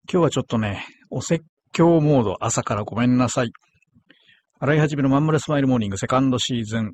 今日はちょっとね、お説教モード、朝からごめんなさい。洗い始めのまんまるスマイルモーニングセカンドシーズン。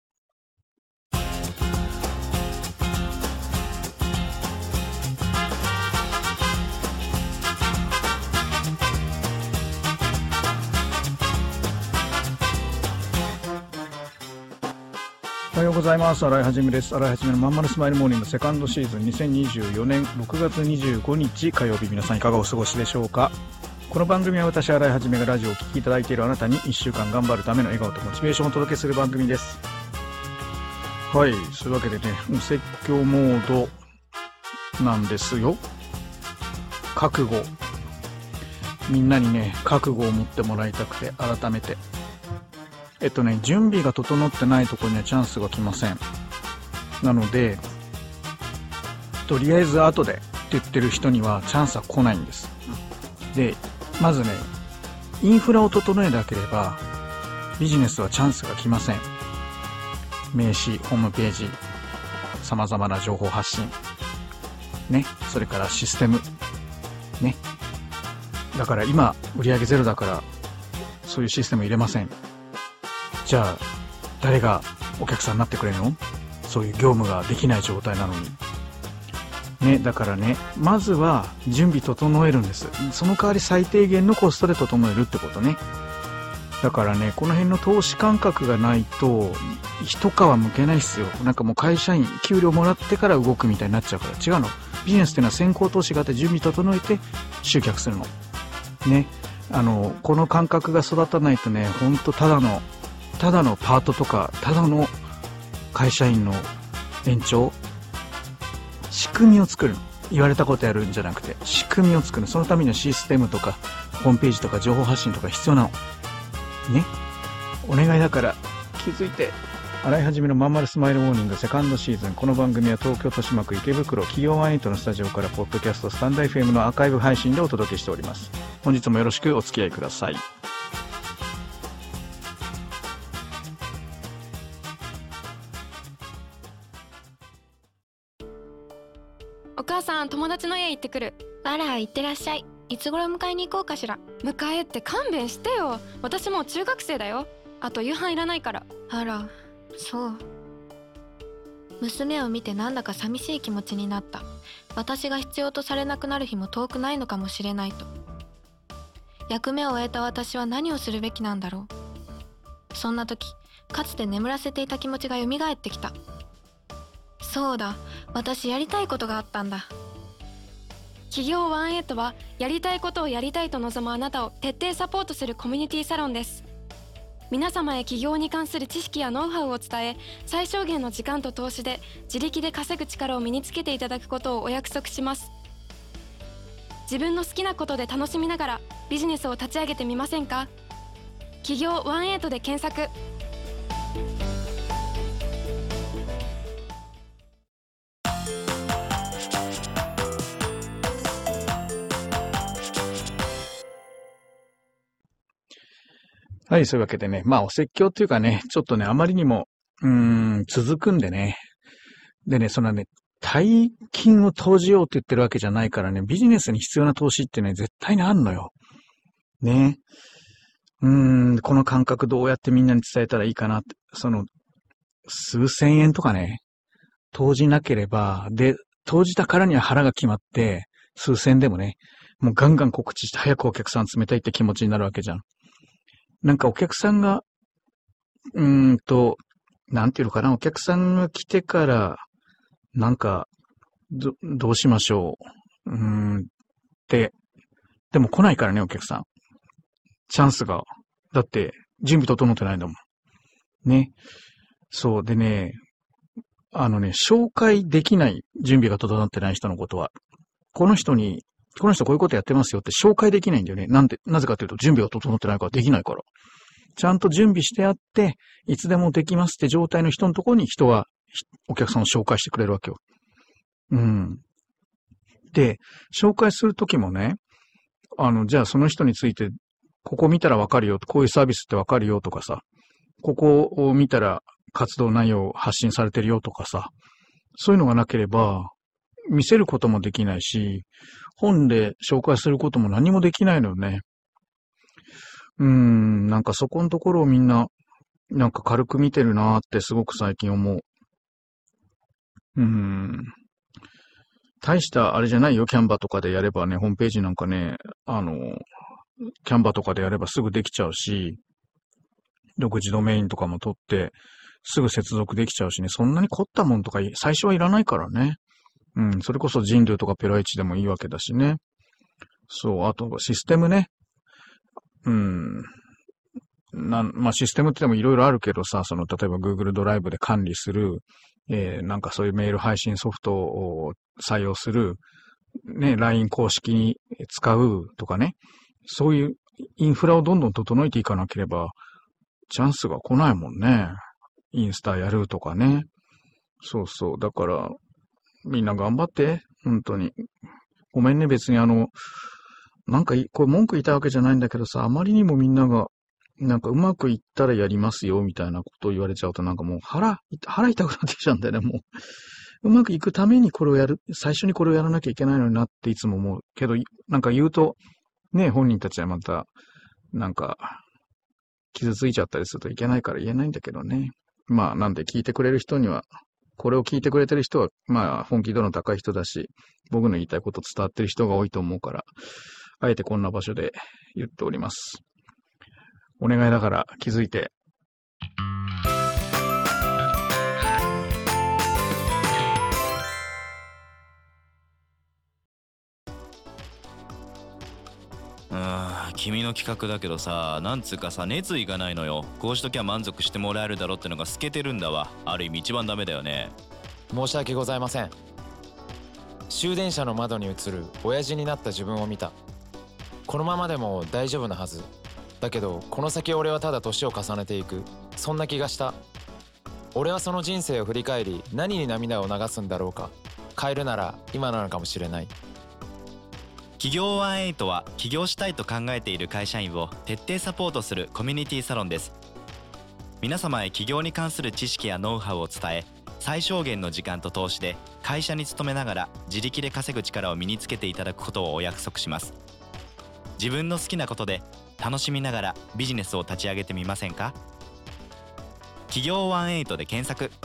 おはようございます。洗い始めです。洗い始めのまんまるスマイルモーニングセカンドシーズン2024年6月25日火曜日、皆さんいかがお過ごしでしょうか。この番組は私、洗い始めがラジオをお聞きいただいているあなたに1週間頑張るための笑顔とモチベーションをお届けする番組です。はい、そういうわけでね、お説教モードなんですよ。覚悟。みんなにね、覚悟を持ってもらいたくて、改めて。準備が整ってないところにはチャンスが来ません。なので、とりあえず後でって言ってる人にはチャンスは来ないんです。で、まずね、インフラを整えなければビジネスはチャンスが来ません。名刺、ホームページ、様々な情報発信。ね、それからシステム。ね。だから今、売上ゼロだから、そういうシステム入れません。じゃあ、誰がお客さんになってくれるの？そういう業務ができない状態なのに。ね、だからね、まずは準備整えるんです。その代わり最低限のコストで整えるってことね。だからね、この辺の投資感覚がないと、一皮むけないっすよ。なんかもう会社員、給料もらってから動くみたいになっちゃうから。違うの。ビジネスっていうのは先行投資があって準備整えて集客するの。ね。この感覚が育たないとね、ほんとただのパートとか、ただの会社員の延長、仕組みを作る。言われたことやるんじゃなくて、仕組みを作る。そのためにはシステムとか、ホームページとか情報発信とか必要なの。ね。お願いだから、気づいて。洗い始めのまんまるスマイルモーニングセカンドシーズン。この番組は東京豊島区池袋企業ワンエイトのスタジオからポッドキャストスタンド FM のアーカイブ配信でお届けしております。本日もよろしくお付き合いください。 お母さん、友達の家行ってくる。 あら、行ってらっしゃい。いつ頃迎えに行こうかしら。 迎えって勘弁してよ。私もう中学生だよ。あと夕飯いらないから。 あら、そう。娘を見てなんだか寂しい気持ちになった。私が必要とされなくなる日も遠くないのかもしれないと。役目を終えた私は何をするべきなんだろう。そんな時、かつて眠らせていた気持ちが蘇ってきた。そうだ、私やりたいことがあったんだ。 企業18はやりたいことをやりたいと望むあなたを徹底サポートするコミュニティサロンです。皆様へ起業に関する知識やノウハウを伝え、最小限の時間と投資で自力で稼ぐ力を身につけていただくことをお約束します。自分の好きなことで楽しみながらビジネスを立ち上げてみませんか？企業18で検索。 はい、そういうわけでね、まあお説教っていうかね、ちょっとね、あまりにも、続くんでね。でね、そのね、大金を投じようって言ってるわけじゃないからね、ビジネスに必要な投資ってね、絶対にあんのよ。ね。この感覚どうやってみんなに伝えたらいいかなって、数千円とかね、投じなければ、で、投じたからには腹が決まって、数千でもね、もうガンガン告知して早くお客さん詰めたいって気持ちになるわけじゃん。なんかお客さんが、なんていうのかな、お客さんが来てから、なんか、どうしましょう。でも来ないからね、お客さん。チャンスが。だって、準備整ってないんだもん。ね。そう。でね、紹介できない、準備が整ってない人のことは、この人こういうことやってますよって紹介できないんだよね。なぜかというと、準備が整ってないからできないから。ちゃんと準備してあって、いつでもできますって状態の人のところに人は、お客さんを紹介してくれるわけよ。で、紹介するときもね、じゃあその人について、ここ見たらわかるよ、こういうサービスってわかるよとかさ、ここを見たら活動内容発信されてるよとかさ、そういうのがなければ、見せることもできないし、 本で紹介することも何もできないのよね。なんかそこのところをみんな、なんか軽く見てるなーってすごく最近思う。大したあれじゃないよ、キャンバとかでやればね、ホームページなんかね、キャンバとかでやればすぐできちゃうし、独自ドメインとかも取って、すぐ接続できちゃうしね、そんなに凝ったもんとか最初はいらないからね。それこそ人流とかペライチでもいいわけだしね。そう、あとシステムね。まあシステムってでもいろいろあるけどさ、例えば Google ドライブで管理する、なんかそういうメール配信ソフトを採用する、ね、LINE 公式に使うとかね、そういうインフラをどんどん整えていかなければ、チャンスが来ないもんね。インスタやるとかね。そうそう。だから、みんな頑張って。本当に。ごめんね、別になんかこれ文句言いたいわけじゃないんだけどさ、あまりにもみんなが、なんかうまくいったらやりますよ、みたいなことを言われちゃうと、なんかもう腹痛くなってきちゃうんだよね、もう。うまくいくためにこれをやる、最初にこれをやらなきゃいけないのになっていつも思う。けど、なんか言うと、ね、本人たちはまた、なんか、傷ついちゃったりするといけないから言えないんだけどね。まあ、なんで聞いてくれる人には、これを聞いてくれてる人は、まあ、本気度の高い人だし、僕の言いたいこと伝わってる人が多いと思うから、あえてこんな場所で言っております。お願いだから気づいて。 君の企画だけどさ、なんつうかさ、熱意がないのよ。こうしときゃ満足してもらえるだろってのが透けてるんだわ。ある意味一番ダメだよね。 申し訳ございません。終電車の窓に映る親父になった自分を見た。このままでも大丈夫なはずだけど、この先俺はただ年を重ねていく、そんな気がした。俺はその人生を振り返り、何に涙を流すんだろうか。変えるなら今なのかもしれない。 企業18は起業したいと考えている会社員を徹底サポートするコミュニティサロンです。皆様へ起業に関する知識やノウハウを伝え、最小限の時間と投資で会社に勤めながら自力で稼ぐ力を身につけていただくことをお約束します。自分の好きなことで楽しみながらビジネスを立ち上げてみませんか？企業18で検索。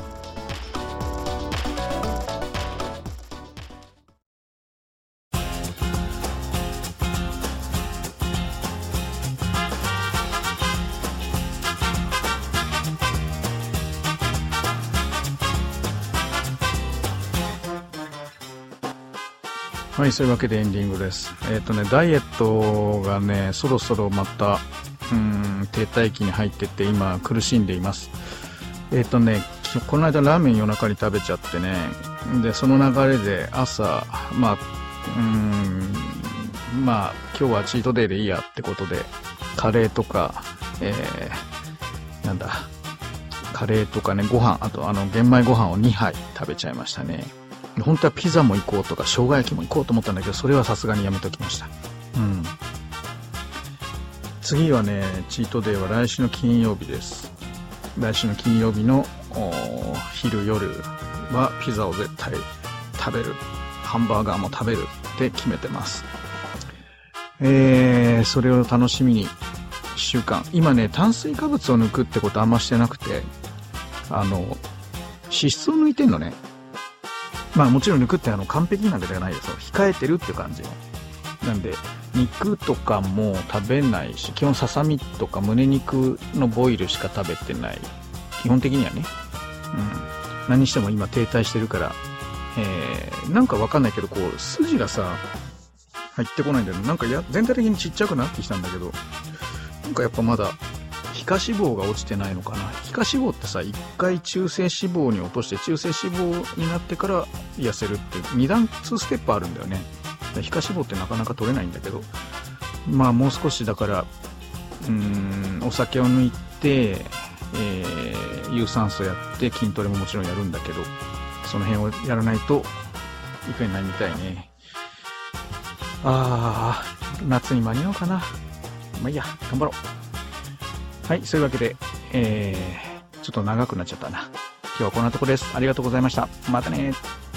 はい、そういうわけでエンディングです。ダイエットがね、そろそろまた、停滞期に入ってて、今苦しんでいます。この間ラーメン夜中に食べちゃってね、で、その流れで朝、今日はチートデイでいいやってことで、カレーとか、カレーとかね、ご飯、あと玄米ご飯を2杯食べちゃいましたね。本当はピザも行こうとか生姜焼きも行こうと思ったんだけど、それはさすがにやめときました。次はね、チートデイは来週の金曜日です。来週の金曜日の昼夜はピザを絶対食べる、ハンバーガーも食べるって決めてます。それを楽しみに1週間。今ね、炭水化物を抜くってことあんましてなくて、脂質を抜いてんのね。まあもちろん抜くって完璧なんじゃないですよ。控えてるって感じ。なんで、肉とかも食べないし、基本ささみとか胸肉のボイルしか食べてない。基本的にはね。何しても今停滞してるから、なんかわかんないけど、筋がさ、入ってこないんだよね。なんか全体的にちっちゃくなってきたんだけど、なんかやっぱまだ、皮下脂肪が落ちてないのかな。皮下脂肪ってさ、一回中性脂肪に落として中性脂肪になってから痩せるって2段2ステップあるんだよね。皮下脂肪ってなかなか取れないんだけど、まあもう少しだからお酒を抜いて、有酸素やって筋トレももちろんやるんだけど、その辺をやらないといけないみたいね。夏に間に合うかな。まあいいや、頑張ろう。はい、そういうわけで、ちょっと長くなっちゃったな。今日はこんなとこです。ありがとうございました。またね。